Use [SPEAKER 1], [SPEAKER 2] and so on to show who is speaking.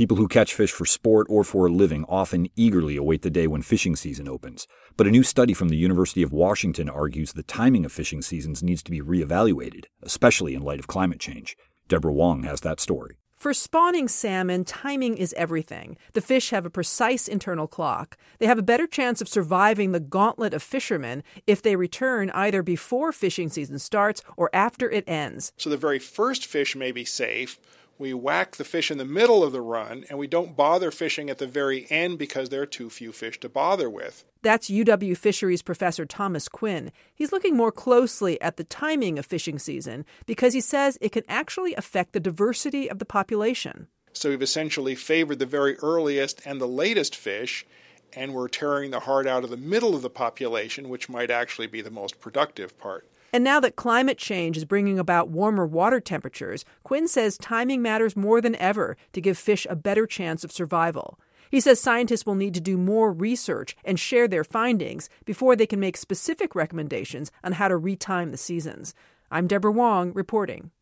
[SPEAKER 1] People who catch fish for sport or for a living often eagerly await the day when fishing season opens. But a new study from the University of Washington argues the timing of fishing seasons needs to be reevaluated, especially in light of climate change. Deborah Wong has that story.
[SPEAKER 2] For spawning salmon, timing is everything. The fish have a precise internal clock. They have a better chance of surviving the gauntlet of fishermen if they return either before fishing season starts or after it ends.
[SPEAKER 3] So the very first fish may be safe. We whack the fish in the middle of the run, and we don't bother fishing at the very end because there are too few fish to bother with.
[SPEAKER 2] That's UW Fisheries professor Thomas Quinn. He's looking more closely at the timing of fishing season because he says it can actually affect the diversity of the population.
[SPEAKER 3] So we've essentially favored the very earliest and the latest fish, and we're tearing the heart out of the middle of the population, which might actually be the most productive part.
[SPEAKER 2] And now that climate change is bringing about warmer water temperatures, Quinn says timing matters more than ever to give fish a better chance of survival. He says scientists will need to do more research and share their findings before they can make specific recommendations on how to retime the seasons. I'm Deborah Wong reporting.